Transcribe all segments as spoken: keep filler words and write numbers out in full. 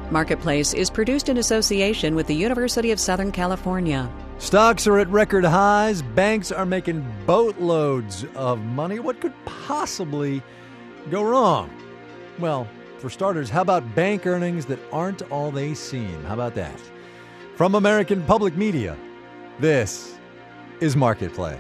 Marketplace is produced in association with the University of Southern California. Stocks are at record highs. Banks are making boatloads of money. What could possibly go wrong? Well, for starters, how about bank earnings that aren't all they seem? How about that? From American Public Media, this is Marketplace.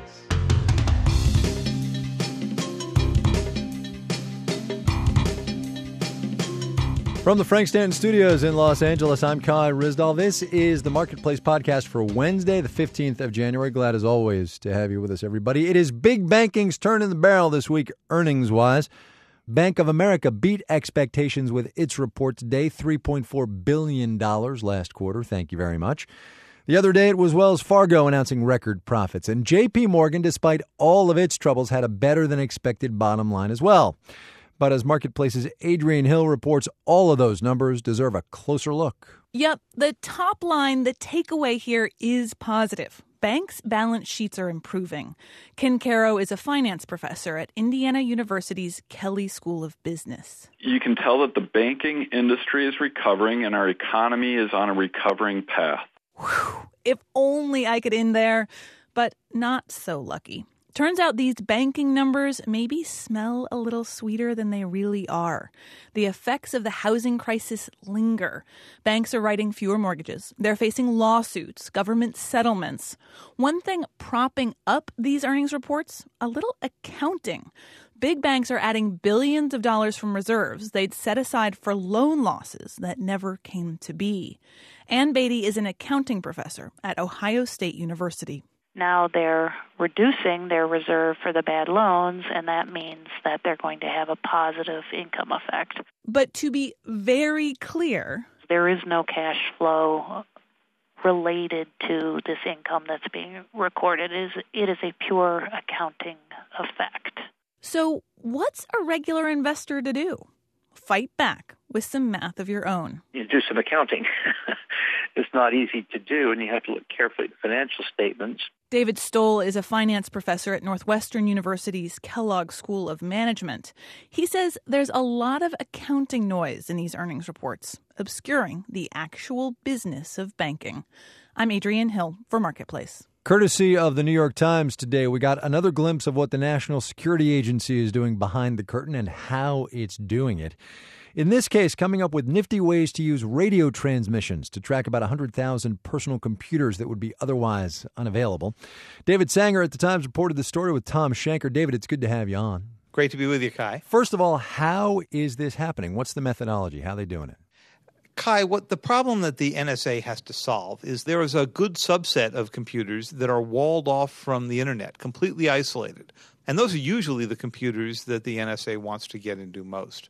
From the Frank Stanton Studios in Los Angeles, I'm Kai Ryssdal. This is the Marketplace podcast for Wednesday, the fifteenth of January. Glad as always to have you with us, everybody. It is big banking's turn in the barrel this week, earnings-wise. Bank of America beat expectations with its report today, three point four billion dollars last quarter. Thank you very much. The other day, it was Wells Fargo announcing record profits. And J P. Morgan, despite all of its troubles, had a better-than-expected bottom line as well. But as Marketplace's Adrienne Hill reports, all of those numbers deserve a closer look. Yep, the top line, the takeaway here is positive. Banks' balance sheets are improving. Ken Caro is a finance professor at Indiana University's Kelley School of Business. You can tell that the banking industry is recovering and our economy is on a recovering path. Whew, if only I could end there, but not so lucky. Turns out these banking numbers maybe smell a little sweeter than they really are. The effects of the housing crisis linger. Banks are writing fewer mortgages. They're facing lawsuits, government settlements. One thing propping up these earnings reports, a little accounting. Big banks are adding billions of dollars from reserves they'd set aside for loan losses that never came to be. Ann Beatty is an accounting professor at Ohio State University. Now they're reducing their reserve for the bad loans, and that means that they're going to have a positive income effect. But to be very clear, there is no cash flow related to this income that's being recorded. It is, it is a pure accounting effect. So what's a regular investor to do? Fight back with some math of your own. You do some accounting. It's not easy to do, and you have to look carefully at the financial statements. David Stoll is a finance professor at Northwestern University's Kellogg School of Management. He says there's a lot of accounting noise in these earnings reports, obscuring the actual business of banking. I'm Adrienne Hill for Marketplace. Courtesy of the New York Times today, we got another glimpse of what the National Security Agency is doing behind the curtain and how it's doing it. In this case, coming up with nifty ways to use radio transmissions to track about one hundred thousand personal computers that would be otherwise unavailable. David Sanger at the Times reported the story with Tom Shanker. David, it's good to have you on. Great to be with you, Kai. First of all, how is this happening? What's the methodology? How are they doing it? Kai, what the problem that the N S A has to solve is there is a good subset of computers that are walled off from the internet, completely isolated. And those are usually the computers that the N S A wants to get into most.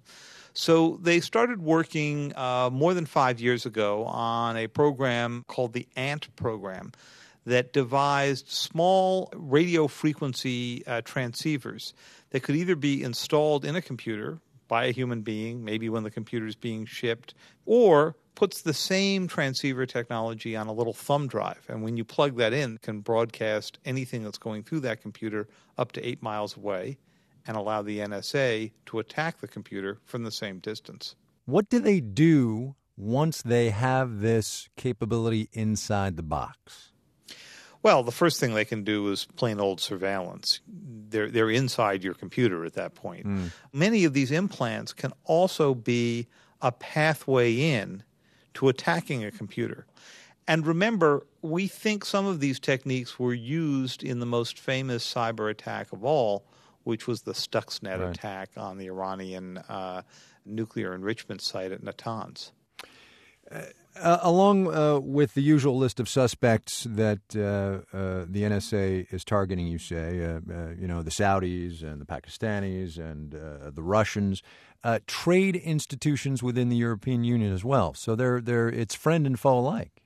So they started working uh, more than five years ago on a program called the ANT program that devised small radio frequency uh, transceivers that could either be installed in a computer by a human being, maybe when the computer is being shipped, or puts the same transceiver technology on a little thumb drive. And when you plug that in, it can broadcast anything that's going through that computer up to eight miles away and allow the N S A to attack the computer from the same distance. What do they do once they have this capability inside the box? Well, the first thing they can do is plain old surveillance. They're, they're inside your computer at that point. Mm. Many of these implants can also be a pathway in to attacking a computer. And remember, we think some of these techniques were used in the most famous cyber attack of all, which was the Stuxnet right. attack on the Iranian uh, nuclear enrichment site at Natanz. Uh, uh, along uh, with the usual list of suspects that uh, uh, the N S A is targeting, you say, uh, uh, you know, the Saudis and the Pakistanis and uh, the Russians, uh, trade institutions within the European Union as well. So they're they're it's friend and foe alike.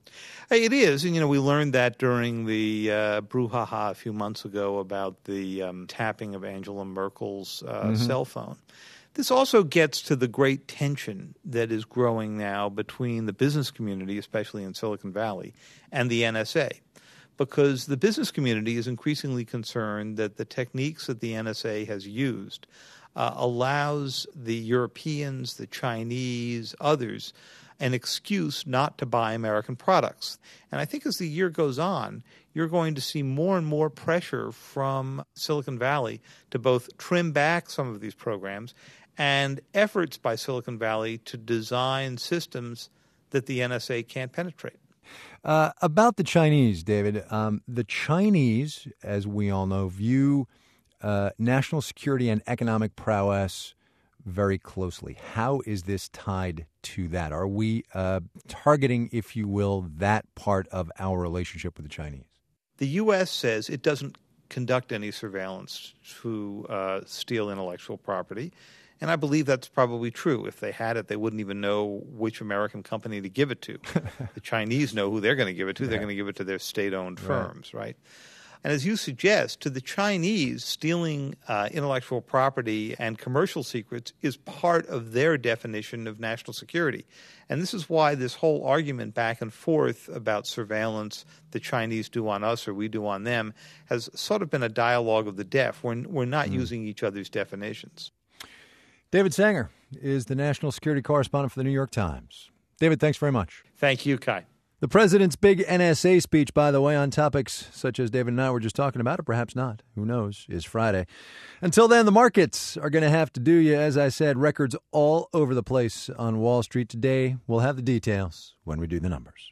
It is, and you know, we learned that during the uh, brouhaha a few months ago about the um, tapping of Angela Merkel's uh, mm-hmm. cell phone. This also gets to the great tension that is growing now between the business community, especially in Silicon Valley, and the N S A, because the business community is increasingly concerned that the techniques that the N S A has used uh, allows the Europeans, the Chinese, others, an excuse not to buy American products. And I think as the year goes on, you're going to see more and more pressure from Silicon Valley to both trim back some of these programs and efforts by Silicon Valley to design systems that the N S A can't penetrate. Uh, about the Chinese, David, um, the Chinese, as we all know, view uh, national security and economic prowess very closely. How is this tied to that? Are we uh, targeting, if you will, that part of our relationship with the Chinese? The U S says it doesn't conduct any surveillance to uh, steal intellectual property. And I believe that's probably true. If they had it, they wouldn't even know which American company to give it to. The Chinese know who they're going to give it to. They're going to give it to their state-owned firms, right? right? And as you suggest, to the Chinese, stealing uh, intellectual property and commercial secrets is part of their definition of national security. And this is why this whole argument back and forth about surveillance the Chinese do on us or we do on them has sort of been a dialogue of the deaf. We're, we're not mm. using each other's definitions. David Sanger is the national security correspondent for the New York Times. David, thanks very much. Thank you, Kai. The president's big N S A speech, by the way, on topics such as David and I were just talking about, or perhaps not, who knows, is Friday. Until then, the markets are going to have to do you. As I said, records all over the place on Wall Street today. We'll have the details when we do the numbers.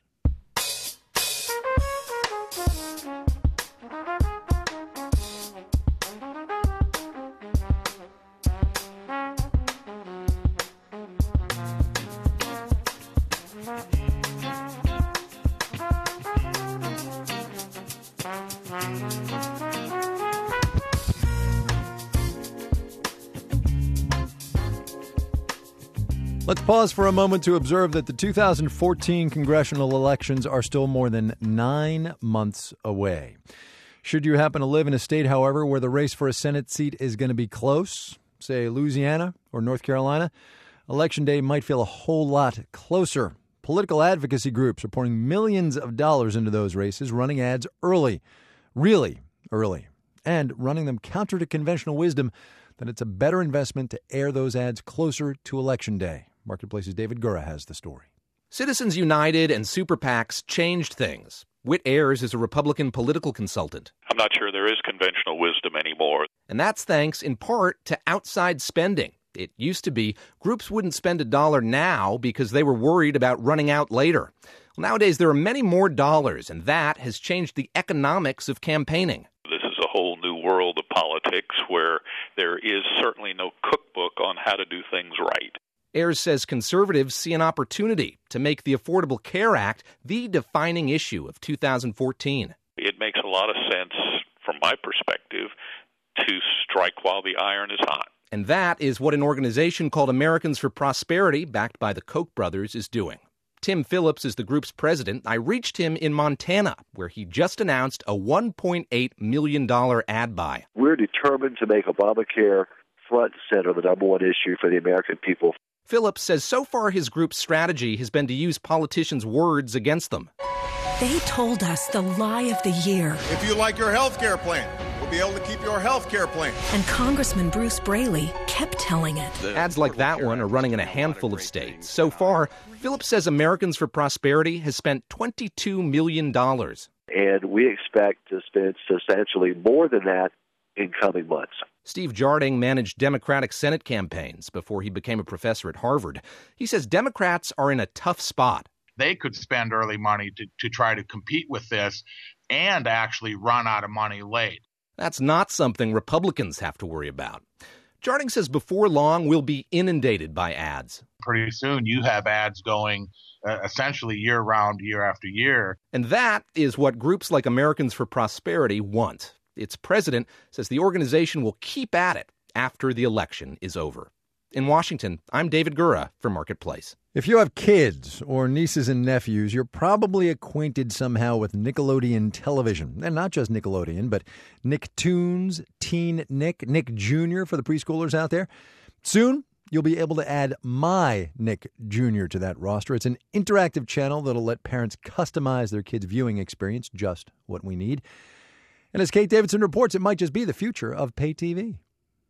Let's pause for a moment to observe that the two thousand fourteen congressional elections are still more than nine months away. Should you happen to live in a state, however, where the race for a Senate seat is going to be close, say Louisiana or North Carolina, Election Day might feel a whole lot closer. Political advocacy groups are pouring millions of dollars into those races, running ads early, really early, and running them counter to conventional wisdom that it's a better investment to air those ads closer to Election Day. Marketplace's David Gura has the story. Citizens United and super PACs changed things. Whit Ayers is a Republican political consultant. I'm not sure there is conventional wisdom anymore. And that's thanks in part to outside spending. It used to be groups wouldn't spend a dollar now because they were worried about running out later. Well, nowadays there are many more dollars, and that has changed the economics of campaigning. This is a whole new world of politics where there is certainly no cookbook on how to do things right. Ayers says conservatives see an opportunity to make the Affordable Care Act the defining issue of two thousand fourteen. It makes a lot of sense, from my perspective, to strike while the iron is hot. And that is what an organization called Americans for Prosperity, backed by the Koch brothers, is doing. Tim Phillips is the group's president. I reached him in Montana, where he just announced a one point eight million dollars ad buy. We're determined to make Obamacare front and center, the number one issue for the American people. Phillips says so far his group's strategy has been to use politicians' words against them. They told us the lie of the year. If you like your health care plan, we'll be able to keep your health care plan. And Congressman Bruce Braley kept telling it. Ads like that one are running in a handful of states. So far, Phillips says Americans for Prosperity has spent twenty-two million dollars. And we expect to spend substantially more than that in coming months. Steve Jarding managed Democratic Senate campaigns before he became a professor at Harvard. He says Democrats are in a tough spot. They could spend early money to, to try to compete with this and actually run out of money late. That's not something Republicans have to worry about. Jarding says before long, we'll be inundated by ads. Pretty soon you have ads going uh, essentially year-round, year after year. And that is what groups like Americans for Prosperity want. Its president says the organization will keep at it after the election is over. In Washington, I'm David Gura for Marketplace. If you have kids or nieces and nephews, you're probably acquainted somehow with Nickelodeon television. And not just Nickelodeon, but Nicktoons, Teen Nick, Nick Junior for the preschoolers out there. Soon, you'll be able to add My Nick Junior to that roster. It's an interactive channel that'll let parents customize their kids' viewing experience, just what we need. And as Kate Davidson reports, it might just be the future of pay T V.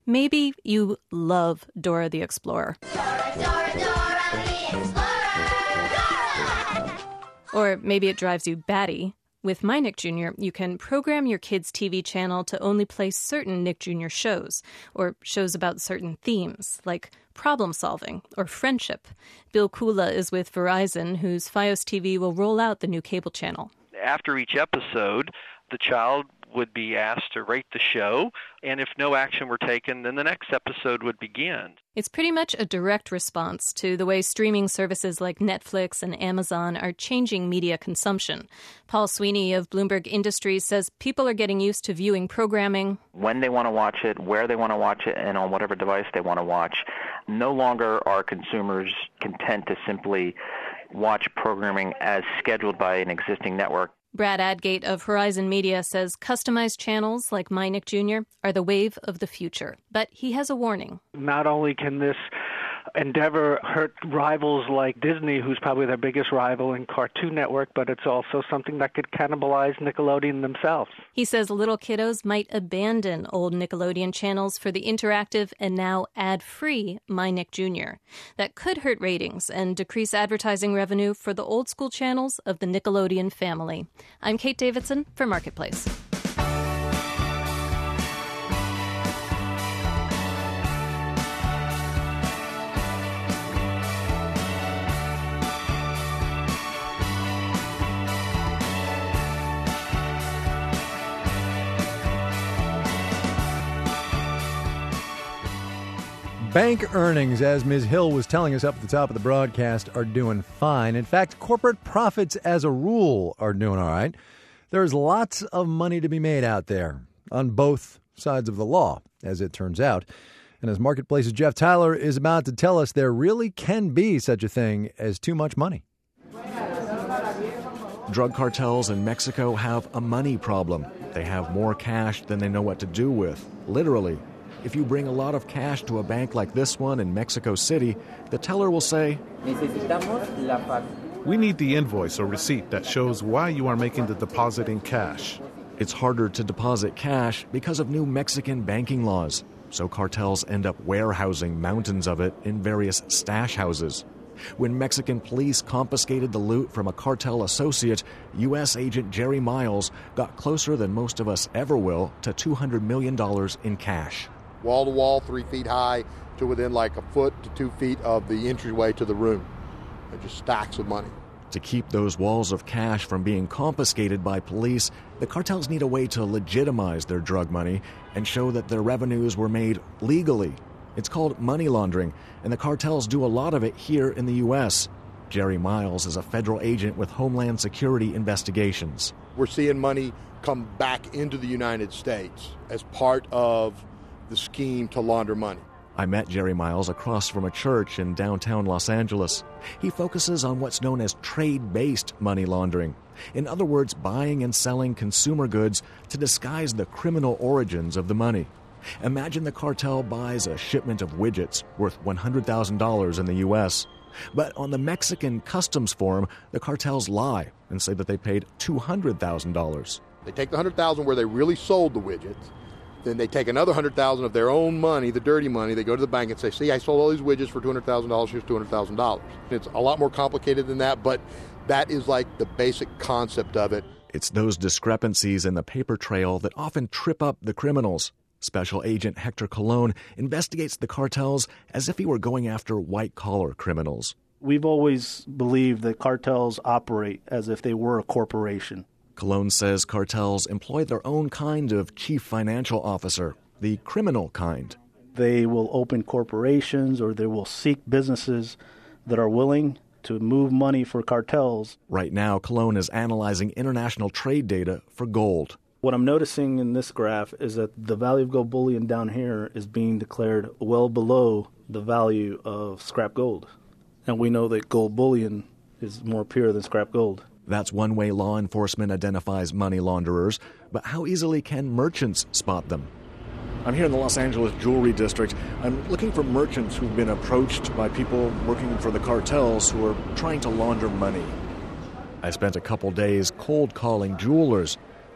Maybe you love Dora the Explorer. Dora, Dora, Dora the Explorer! Dora! Or maybe it drives you batty. With My Nick Junior, you can program your kid's T V channel to only play certain Nick Junior shows, or shows about certain themes, like problem solving or friendship. Bill Kula is with Verizon, whose Fios T V will roll out the new cable channel. After each episode, the child would be asked to rate the show, and if no action were taken, then the next episode would begin. It's pretty much a direct response to the way streaming services like Netflix and Amazon are changing media consumption. Paul Sweeney of Bloomberg Industries says people are getting used to viewing programming when they want to watch it, where they want to watch it, and on whatever device they want to watch. No longer are consumers content to simply watch programming as scheduled by an existing network. Brad Adgate of Horizon Media says customized channels like My Nick Junior are the wave of the future. But he has a warning. Not only can this endeavor hurt rivals like Disney, who's probably their biggest rival in Cartoon Network, but it's also something that could cannibalize Nickelodeon themselves. He says little kiddos might abandon old Nickelodeon channels for the interactive and now ad-free My Nick Junior That could hurt ratings and decrease advertising revenue for the old school channels of the Nickelodeon family. I'm Kate Davidson for Marketplace. Bank earnings, as Miz Hill was telling us up at the top of the broadcast, are doing fine. In fact, corporate profits as a rule are doing all right. There's lots of money to be made out there on both sides of the law, as it turns out. And as Marketplace's Jeff Tyler is about to tell us, there really can be such a thing as too much money. Drug cartels in Mexico have a money problem. They have more cash than they know what to do with, literally. If you bring a lot of cash to a bank like this one in Mexico City, the teller will say, "We need the invoice or receipt that shows why you are making the deposit in cash." It's harder to deposit cash because of new Mexican banking laws, so cartels end up warehousing mountains of it in various stash houses. When Mexican police confiscated the loot from a cartel associate, U S agent Jerry Miles got closer than most of us ever will to two hundred million dollars in cash. Wall to wall, three feet high, to within like a foot to two feet of the entryway to the room. They're just stacks of money. To keep those walls of cash from being confiscated by police, the cartels need a way to legitimize their drug money and show that their revenues were made legally. It's called money laundering, and the cartels do a lot of it here in the U S. Jerry Miles is a federal agent with Homeland Security Investigations. We're seeing money come back into the United States as part of the scheme to launder money. I met Jerry Miles across from a church in downtown Los Angeles. He focuses on what's known as trade-based money laundering. In other words, buying and selling consumer goods to disguise the criminal origins of the money. Imagine the cartel buys a shipment of widgets worth one hundred thousand dollars in the U S. But on the Mexican customs form, the cartels lie and say that they paid two hundred thousand dollars. They take the one hundred thousand dollars where they really sold the widgets. Then they take another one hundred thousand dollars of their own money, the dirty money. They go to the bank and say, see, I sold all these widgets for two hundred thousand dollars. Here's two hundred thousand dollars. It's a lot more complicated than that, but that is like the basic concept of it. It's those discrepancies in the paper trail that often trip up the criminals. Special Agent Hector Colon investigates the cartels as if he were going after white-collar criminals. We've always believed that cartels operate as if they were a corporation. Colon says cartels employ their own kind of chief financial officer, the criminal kind. They will open corporations or they will seek businesses that are willing to move money for cartels. Right now, Colon is analyzing international trade data for gold. What I'm noticing in this graph is that the value of gold bullion down here is being declared well below the value of scrap gold. And we know that gold bullion is more pure than scrap gold. That's one way law enforcement identifies money launderers, but how easily can merchants spot them? I'm here in the Los Angeles Jewelry District. I'm looking for merchants who've been approached by people working for the cartels who are trying to launder money. I spent a couple days cold calling jewelers.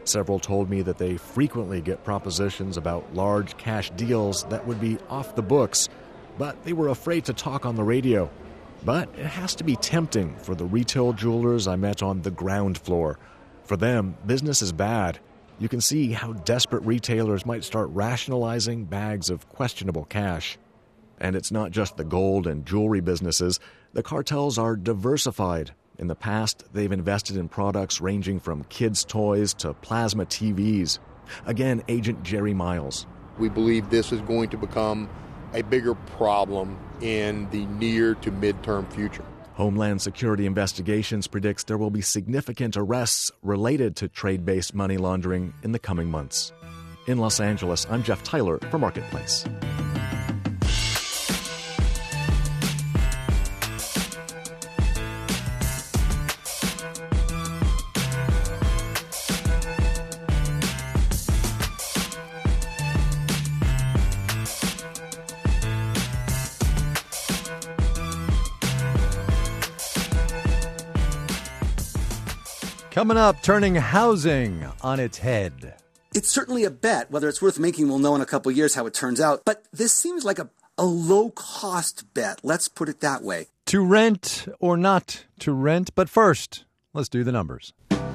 Several told me that they frequently get propositions about large cash deals that would be off the books, but they were afraid to talk on the radio. But it has to be tempting for the retail jewelers I met on the ground floor. For them, business is bad. You can see how desperate retailers might start rationalizing bags of questionable cash. And it's not just the gold and jewelry businesses. The cartels are diversified. In the past, they've invested in products ranging from kids' toys to plasma T Vs. Again, Agent Jerry Miles. We believe this is going to become a bigger problem in the near to midterm future. Homeland Security Investigations predicts there will be significant arrests related to trade-based money laundering in the coming months. In Los Angeles, I'm Jeff Tyler for Marketplace. Coming up, turning housing on its head. It's certainly a bet. Whether it's worth making, we'll know in a couple of years how it turns out. But this seems like a, a low-cost bet. Let's put it that way. To rent or not to rent. But first, let's do the numbers.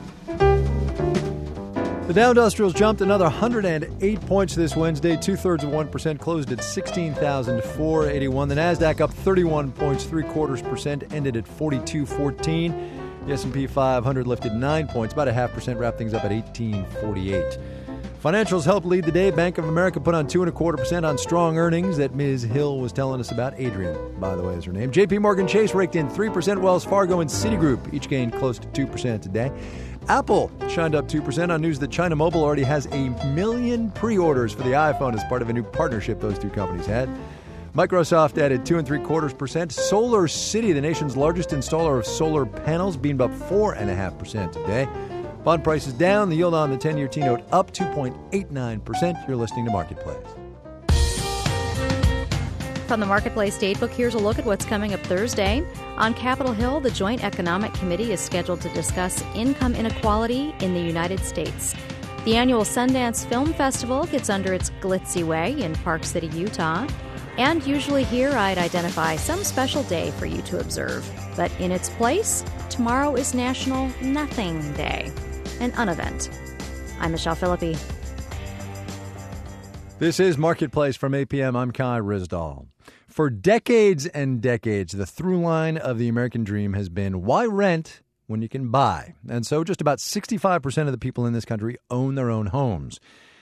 The Dow Industrials jumped another one hundred eight points this Wednesday. Two-thirds of one percent, closed at sixteen thousand four hundred eighty-one. The NASDAQ up thirty-one points, three-quarters percent, ended at forty-two fourteen. The S and P five hundred lifted nine points, about a half percent, wrapped things up at eighteen forty-eight. Financials helped lead the day. Bank of America put on two and a quarter percent on strong earnings that Miz Hill was telling us about. Adrian, by the way, is her name. J P Morgan Chase raked in three percent. Wells Fargo and Citigroup each gained close to two percent today. Apple shined up two percent on news that China Mobile already has a million pre-orders for the iPhone as part of a new partnership those two companies had. Microsoft added two and three quarters percent. Solar City, the nation's largest installer of solar panels, beamed up four and a half percent today. Bond prices down. The yield on the ten-year T-note up two point eight nine percent. You're listening to Marketplace. From the Marketplace Datebook, here's a look at what's coming up Thursday. On Capitol Hill, the Joint Economic Committee is scheduled to discuss income inequality in the United States. The annual Sundance Film Festival gets under its glitzy way in Park City, Utah. And usually here I'd identify some special day for you to observe. But in its place, tomorrow is National Nothing Day, an unevent. I'm Michelle Philippi. This is Marketplace from eight p.m. I'm Kai Ryssdal. For decades and decades, the through line of the American dream has been, why rent when you can buy? And so just about sixty-five percent of the people in this country own their own homes.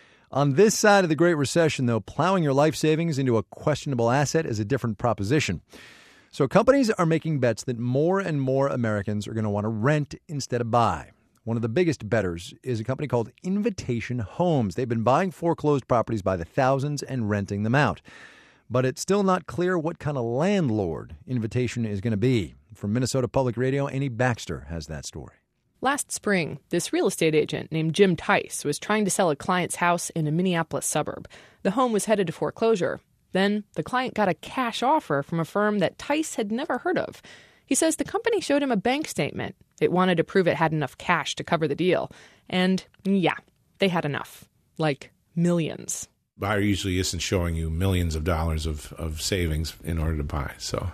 On this side of the Great Recession, though, plowing your life savings into a questionable asset is a different proposition. So companies are making bets that more and more Americans are going to want to rent instead of buy. One of the biggest bettors is a company called Invitation Homes. They've been buying foreclosed properties by the thousands and renting them out. But it's still not clear what kind of landlord Invitation is going to be. From Minnesota Public Radio, Amy Baxter has that story. Last spring, this real estate agent named Jim Tice was trying to sell a client's house in a Minneapolis suburb. The home was headed to foreclosure. Then the client got a cash offer from a firm that Tice had never heard of. He says the company showed him a bank statement. It wanted to prove it had enough cash to cover the deal. And yeah, they had enough. Like millions. Buyer usually isn't showing you millions of dollars of, of savings in order to buy. So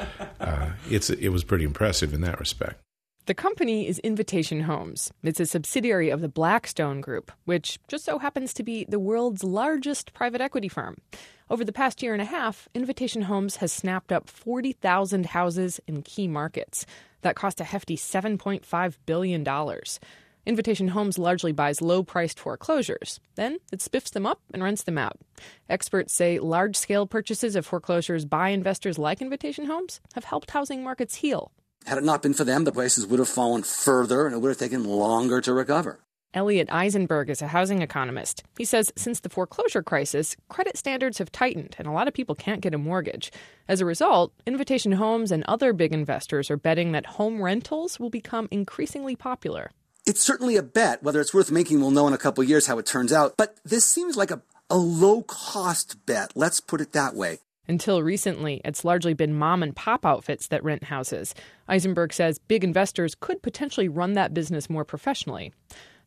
uh, it's it was pretty impressive in that respect. The company is Invitation Homes. It's a subsidiary of the Blackstone Group, which just so happens to be the world's largest private equity firm. Over the past year and a half, Invitation Homes has snapped up forty thousand houses in key markets. That cost a hefty seven point five billion dollars. Invitation Homes largely buys low-priced foreclosures. Then it spiffs them up and rents them out. Experts say large-scale purchases of foreclosures by investors like Invitation Homes have helped housing markets heal. Had it not been for them, the prices would have fallen further and it would have taken longer to recover. Elliot Eisenberg is a housing economist. He says since the foreclosure crisis, credit standards have tightened and a lot of people can't get a mortgage. As a result, Invitation Homes and other big investors are betting that home rentals will become increasingly popular. It's certainly a bet. Whether it's worth making, we'll know in a couple of years how it turns out. But this seems like a, a low-cost bet. Let's put it that way. Until recently, it's largely been mom-and-pop outfits that rent houses. Eisenberg says big investors could potentially run that business more professionally.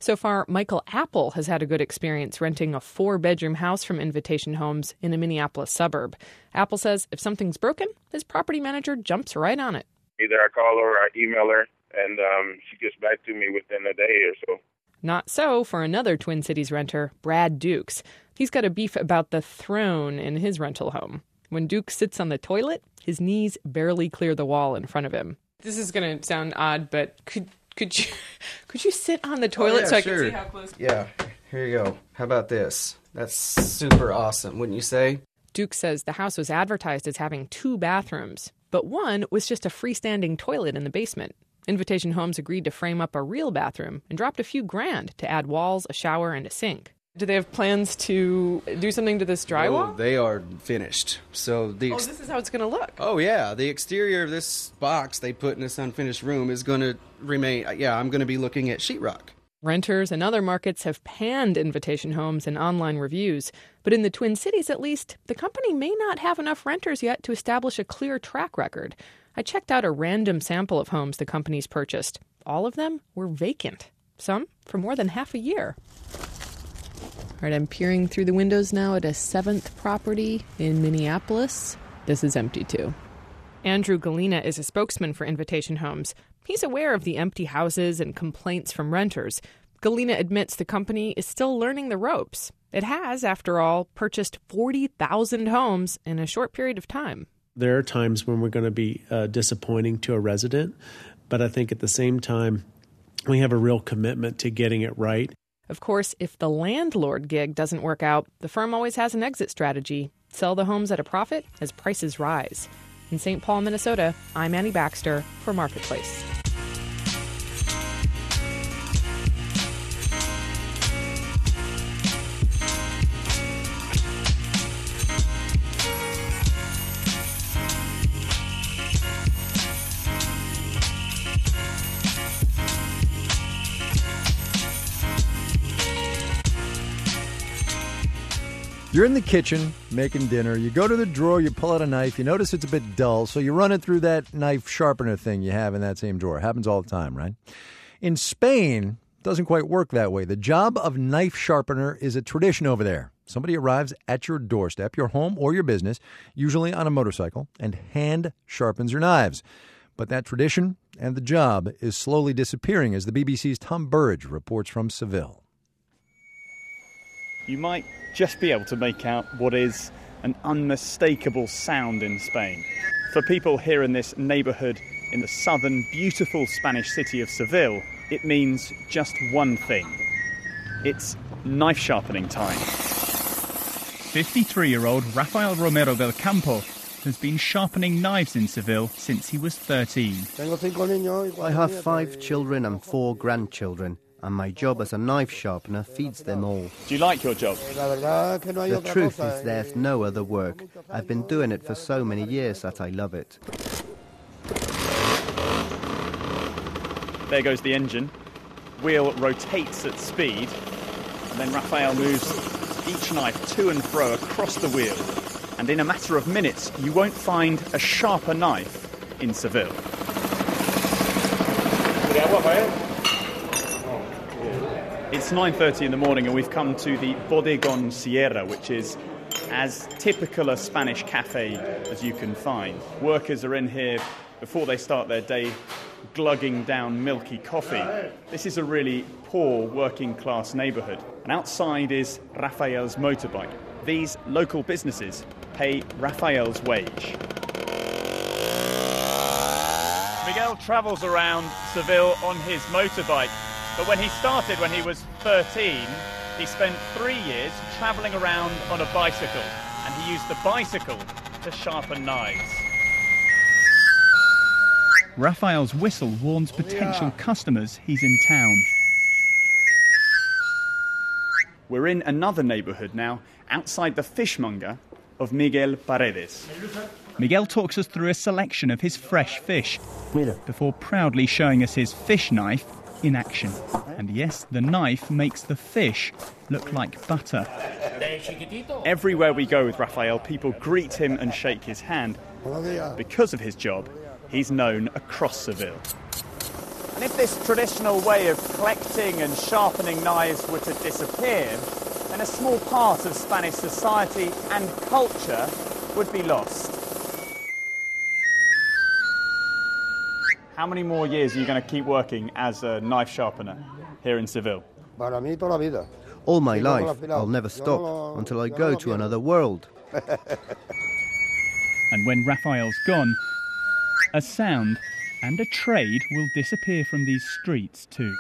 So far, Michael Apple has had a good experience renting a four-bedroom house from Invitation Homes in a Minneapolis suburb. Apple says if something's broken, his property manager jumps right on it. Either I call her or I email her, and um, she gets back to me within a day or so. Not so for another Twin Cities renter, Brad Dukes. He's got a beef about the throne in his rental home. When Dukes sits on the toilet, his knees barely clear the wall in front of him. This is going to sound odd, but could could you could you sit on the toilet oh, yeah, so I sure. can see how close? Yeah, here you go. How about this? That's super awesome, wouldn't you say? Dukes says the house was advertised as having two bathrooms, but one was just a freestanding toilet in the basement. Invitation Homes agreed to frame up a real bathroom and dropped a few grand to add walls, a shower, and a sink. Do they have plans to do something to this drywall? Oh, they are finished. So the ex- Oh, this is how it's going to look. Oh, yeah. The exterior of this box they put in this unfinished room is going to remain... Yeah, I'm going to be looking at sheetrock. Renters and other markets have panned Invitation Homes in online reviews. But in the Twin Cities, at least, the company may not have enough renters yet to establish a clear track record. I checked out a random sample of homes the company's purchased. All of them were vacant, some for more than half a year. All right, I'm peering through the windows now at a seventh property in Minneapolis. This is empty, too. Andrew Galena is a spokesman for Invitation Homes. He's aware of the empty houses and complaints from renters. Galena admits the company is still learning the ropes. It has, after all, purchased forty thousand homes in a short period of time. There are times when we're going to be uh, disappointing to a resident, but I think at the same time, we have a real commitment to getting it right. Of course, if the landlord gig doesn't work out, the firm always has an exit strategy. Sell the homes at a profit as prices rise. In Saint Paul, Minnesota, I'm Annie Baxter for Marketplace. You're in the kitchen making dinner. You go to the drawer, you pull out a knife. You notice it's a bit dull, so you run it through that knife sharpener thing you have in that same drawer. Happens all the time, right? In Spain, it doesn't quite work that way. The job of knife sharpener is a tradition over there. Somebody arrives at your doorstep, your home or your business, usually on a motorcycle, and hand sharpens your knives. But that tradition and the job is slowly disappearing, as the B B C's Tom Burridge reports from Seville. You might just be able to make out what is an unmistakable sound in Spain. For people here in this neighbourhood in the southern, beautiful Spanish city of Seville, it means just one thing. It's knife sharpening time. fifty-three-year-old Rafael Romero del Campo has been sharpening knives in Seville since he was thirteen. I have five children and four grandchildren, and my job as a knife sharpener feeds them all. Do you like your job? The truth is there's no other work. I've been doing it for so many years that I love it. There goes the engine. Wheel rotates at speed, and then Rafael moves each knife to and fro across the wheel. And in a matter of minutes, you won't find a sharper knife in Seville. It's nine thirty in the morning and we've come to the Bodegon Sierra, which is as typical a Spanish cafe as you can find. Workers are in here before they start their day, glugging down milky coffee. This is a really poor working class neighbourhood. And outside is Rafael's motorbike. These local businesses pay Rafael's wage. Miguel travels around Seville on his motorbike. But when he started when he was thirteen, he spent three years travelling around on a bicycle, and he used the bicycle to sharpen knives. Rafael's whistle warns potential customers he's in town. We're in another neighbourhood now, outside the fishmonger of Miguel Paredes. Miguel talks us through a selection of his fresh fish, before proudly showing us his fish knife in action. And yes, the knife makes the fish look like butter. Everywhere we go with Rafael, people greet him and shake his hand. Because of his job, he's known across Seville. And if this traditional way of collecting and sharpening knives were to disappear, then a small part of Spanish society and culture would be lost. How many more years are you going to keep working as a knife sharpener here in Seville? All my life. I'll never stop until I go to another world. And when Raphael's gone, a sound and a trade will disappear from these streets too.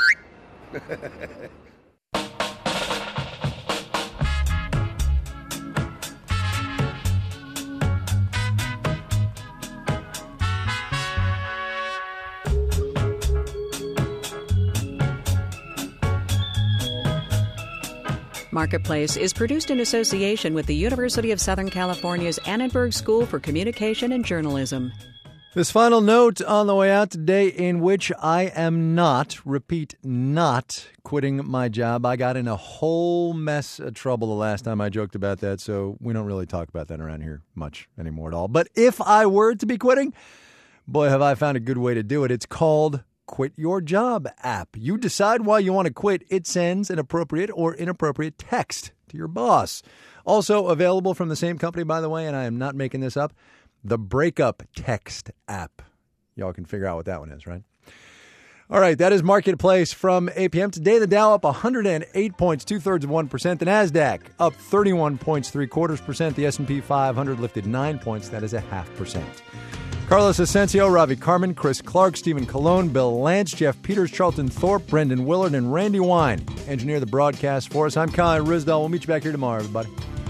Marketplace is produced in association with the University of Southern California's Annenberg School for Communication and Journalism. This final note on the way out today, in which I am not, repeat, not quitting my job. I got in a whole mess of trouble the last time I joked about that, so we don't really talk about that around here much anymore at all. But if I were to be quitting, boy, have I found a good way to do it. It's called Quit Your Job app. You decide why you want to quit. It sends an appropriate or inappropriate text to your boss. Also available from the same company, by the way, and I am not making this up, the Breakup Text app. Y'all can figure out what that one is, right? All right, that is Marketplace from eight p.m. Today, the Dow up one hundred eight points, two-thirds of one percent. The NASDAQ up thirty-one points, three-quarters percent. The S and P five hundred lifted nine points. That is a half percent. Carlos Asensio, Ravi Carmen, Chris Clark, Stephen Colon, Bill Lance, Jeff Peters, Charlton Thorpe, Brendan Willard, and Randy Wine engineer the broadcast for us. I'm Kai Ryssdal. We'll meet you back here tomorrow, everybody.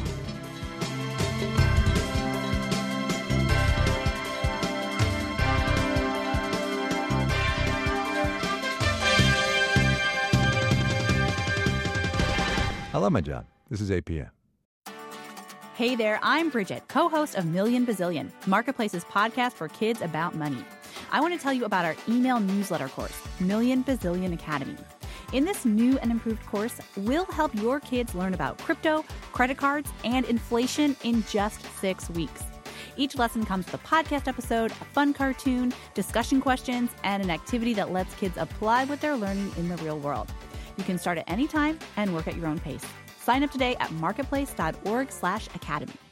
I love my job. This is eight p.m. Hey there, I'm Bridget, co-host of Million Bazillion, Marketplace's podcast for kids about money. I want to tell you about our email newsletter course, Million Bazillion Academy. In this new and improved course, we'll help your kids learn about crypto, credit cards, and inflation in just six weeks. Each lesson comes with a podcast episode, a fun cartoon, discussion questions, and an activity that lets kids apply what they're learning in the real world. You can start at any time and work at your own pace. Sign up today at marketplace.org slash academy.